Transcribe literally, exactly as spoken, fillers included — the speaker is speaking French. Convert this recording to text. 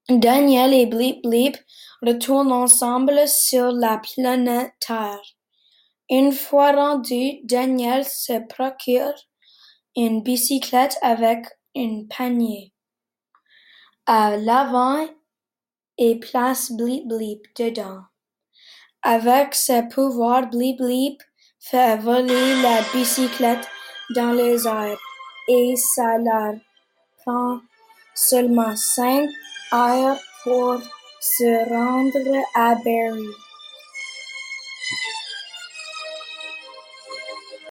Daniel et Blip Blip retournent ensemble sur la planète Terre. Une fois rendu, Daniel se procure une bicyclette avec un panier à l'avant et place Blip Blip dedans. Avec ses pouvoirs, Blip Blip fait voler la bicyclette dans les airs et ça leur prend seulement cinq heures pour se rendre à Berry.